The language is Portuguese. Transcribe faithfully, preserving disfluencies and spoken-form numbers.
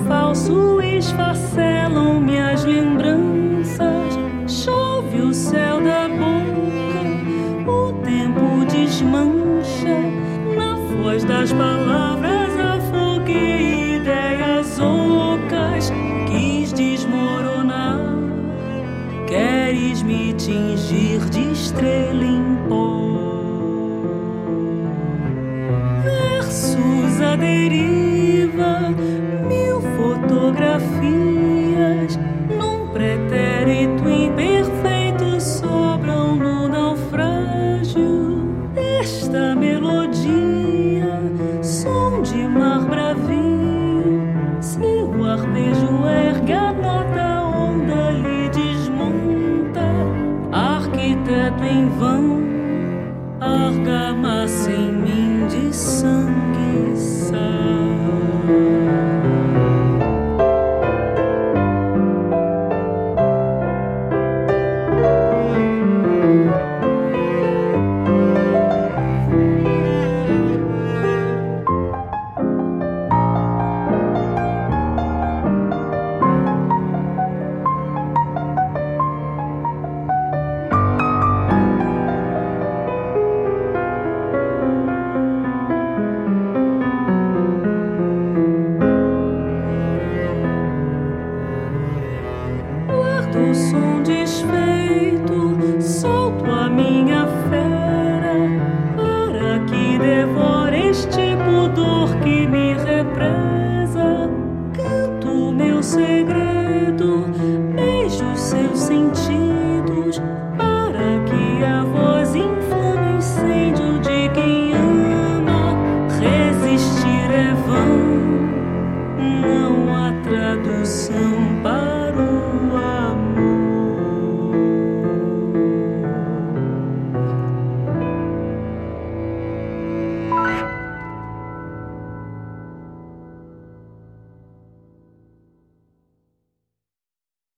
falso esfacelam-me as lembranças. Chove o céu da boca, o tempo desmancha. Na voz das palavras afoguei ideias ocas. Quis desmoronar, queres me tingir de estrela em pó. Versos à deriva, mil fotografias, num pretérito imperfeito sobram no naufrágio desta melodia, som de mar bravio. Se o arpejo ergue a nota, a onda lhe desmonta. Arquiteto em vão, argamassa em mim de sangue e sal. O som desfeito